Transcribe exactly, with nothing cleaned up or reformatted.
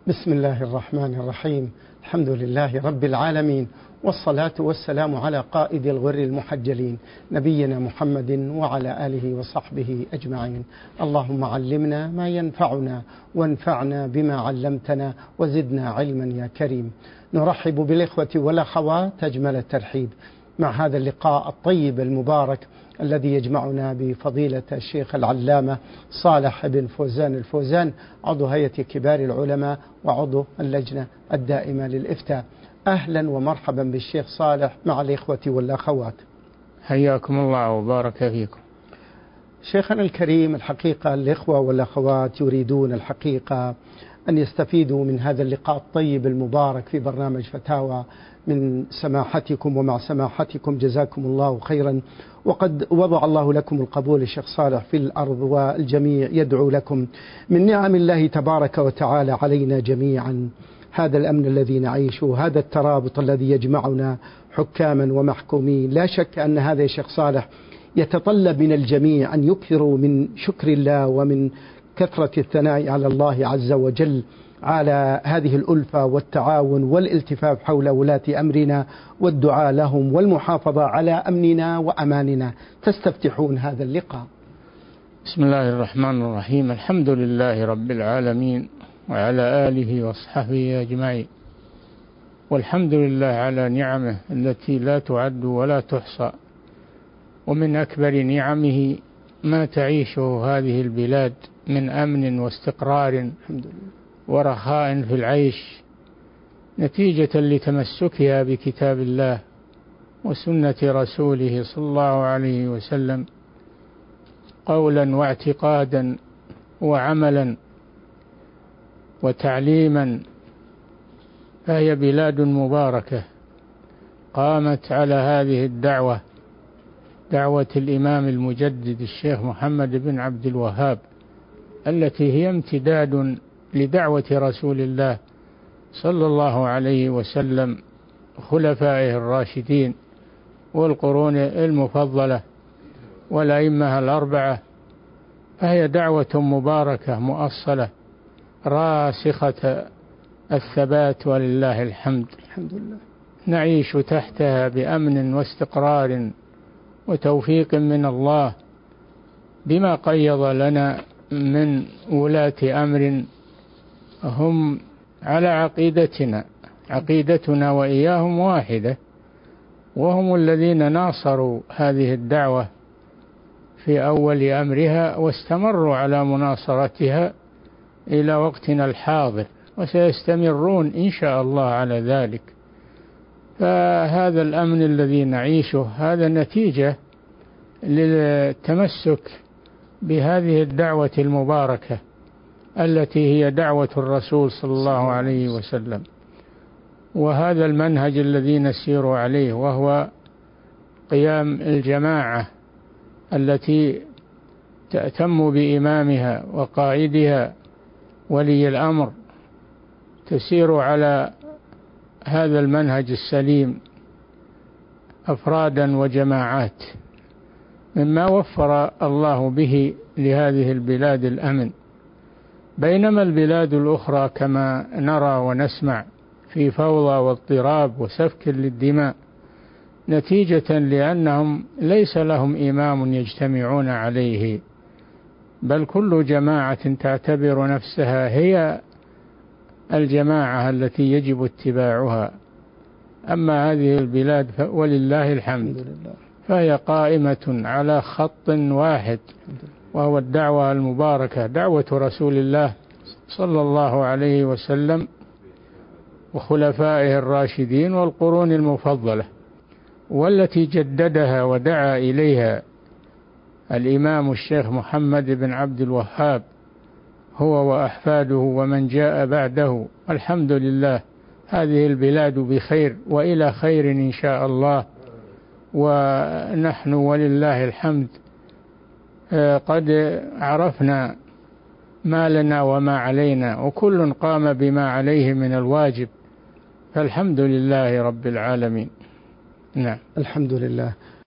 بسم الله الرحمن الرحيم. الحمد لله رب العالمين، والصلاة والسلام على قائد الغر المحجلين نبينا محمد وعلى آله وصحبه أجمعين. اللهم علمنا ما ينفعنا وانفعنا بما علمتنا وزدنا علما يا كريم. نرحب بالإخوة والأخوات أجمل الترحيب مع هذا اللقاء الطيب المبارك الذي يجمعنا بفضيلة الشيخ العلامة صالح بن فوزان الفوزان، عضو هيئة كبار العلماء وعضو اللجنة الدائمة للإفتاء. أهلا ومرحبا بالشيخ صالح مع الإخوة والأخوات. حياكم الله وبارك فيكم. شيخنا الكريم، الحقيقة الإخوة والأخوات يريدون الحقيقة أن يستفيدوا من هذا اللقاء الطيب المبارك في برنامج فتاوى من سماحتكم ومع سماحتكم، جزاكم الله خيرا. وقد وضع الله لكم القبول الشيخ صالح في الأرض، والجميع يدعو لكم من نعم الله تبارك وتعالى علينا جميعا. هذا الأمن الذي نعيشه، هذا الترابط الذي يجمعنا حكاما ومحكومين، لا شك أن هذا يا شيخ صالح يتطلب من الجميع أن يكثروا من شكر الله ومن كثرة الثناء على الله عز وجل على هذه الألفة والتعاون والالتفاف حول ولاة أمرنا والدعاء لهم والمحافظة على أمننا وأماننا. تستفتحون هذا اللقاء. بسم الله الرحمن الرحيم. الحمد لله رب العالمين وعلى آله وصحبه أجمعين، والحمد لله على نعمه التي لا تعد ولا تحصى. ومن أكبر نعمه ما تعيشه هذه البلاد من أمن واستقرار ورخاء في العيش، نتيجة لتمسكها بكتاب الله وسنة رسوله صلى الله عليه وسلم قولا واعتقادا وعملا وتعليما. فهي بلاد مباركة قامت على هذه الدعوة، دعوة الإمام المجدد الشيخ محمد بن عبد الوهاب، التي هي امتداد لدعوة رسول الله صلى الله عليه وسلم، خلفائه الراشدين والقرون المفضلة والأئمة الأربعة. فهي دعوة مباركة مؤصلة راسخة الثبات، ولله الحمد. الحمد لله. نعيش تحتها بأمن واستقرار وتوفيق من الله، بما قيض لنا من ولاة أمر هم على عقيدتنا، عقيدتنا وإياهم واحدة، وهم الذين ناصروا هذه الدعوة في أول أمرها واستمروا على مناصرتها إلى وقتنا الحاضر، وسيستمرون إن شاء الله على ذلك. فهذا الأمن الذي نعيشه هذا نتيجة للتمسك بهذه الدعوة المباركة التي هي دعوة الرسول صلى الله عليه وسلم، وهذا المنهج الذي نسير عليه، وهو قيام الجماعة التي تأتم بإمامها وقائدها ولي الأمر، تسير على هذا المنهج السليم أفرادا وجماعات، مما وفر الله به لهذه البلاد الأمن. بينما البلاد الأخرى كما نرى ونسمع في فوضى واضطراب وسفك للدماء، نتيجة لأنهم ليس لهم إمام يجتمعون عليه، بل كل جماعة تعتبر نفسها هي الجماعة التي يجب اتباعها. أما هذه البلاد ولله الحمد فهي قائمة على خط واحد، وهو الدعوة المباركة، دعوة رسول الله صلى الله عليه وسلم وخلفائه الراشدين والقرون المفضلة، والتي جددها ودعا إليها الإمام الشيخ محمد بن عبد الوهاب هو وأحفاده ومن جاء بعده. الحمد لله هذه البلاد بخير وإلى خير إن شاء الله، ونحن ولله الحمد قد عرفنا ما لنا وما علينا، وكل قام بما عليه من الواجب، فالحمد لله رب العالمين. نعم. الحمد لله.